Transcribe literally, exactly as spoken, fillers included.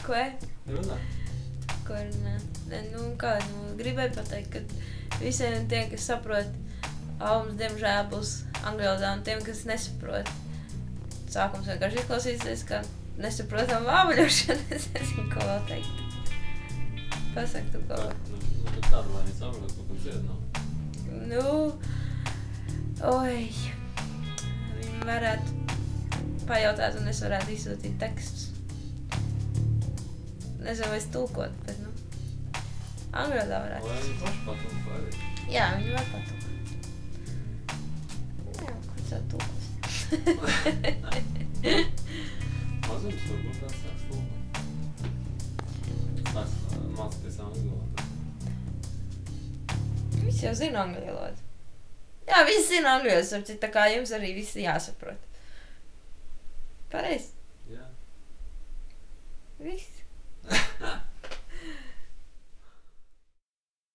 Ko? Runā. Ko runā? Ne, nu, kā, nu, gribēju pateikt, ka visiem tiem, kas saprot, mums, diemžēl, būs angļu valodā, un tiem, kas nesaprot. Sākums vienkārši izklausīsies, kā nesaprotam vāvuļošanu, es nezinu, ko vēl teikt. Pasak tu ko. Nu, nu, tāda, lai viņi saprot, ko kam ciet nav. Nu, oi, viņi varētu pajautāt, un es varētu izsūtīt tekstus. Nezinu, vai es tulkot, bet, nu, angļu valodā varētu. Lai viņi paši patulko arī. Jā, viņi var patulkot. Jā, ko tā tulkos? Mazums varbūt tās sāks tulkot. Sāks mācīties angļu valodu. Visi jau zina angļu valodu. Jā, visi zina angļu valodu, tā kā jums arī visi jāsaprot. Pareizi? Jā. Viss.